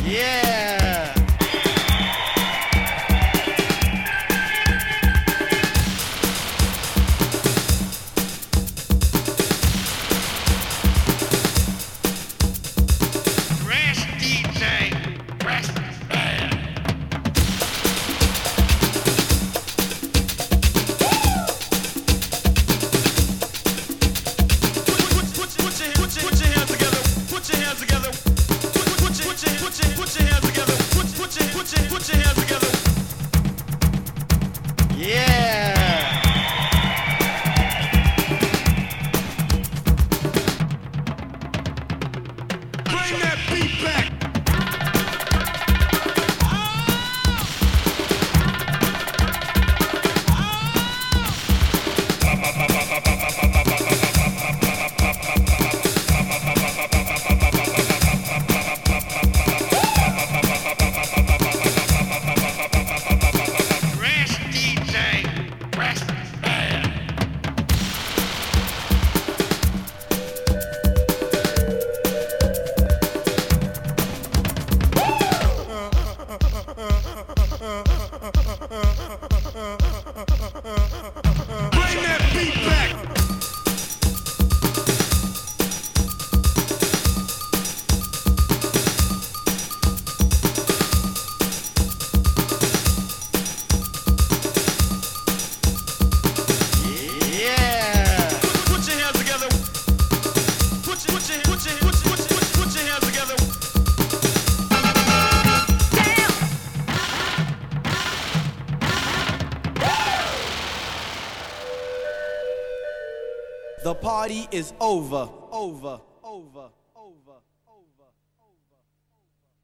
Yeah. Rest DJ. Rest band. Put your hands together. Put your hands together. Put your hands together. Put your hands together. Yeah. Bring that beat back. Rest DJ. Rest band. Bring that beat back. Yeah. Put your hands together. Put your hands together. The party is over. Over.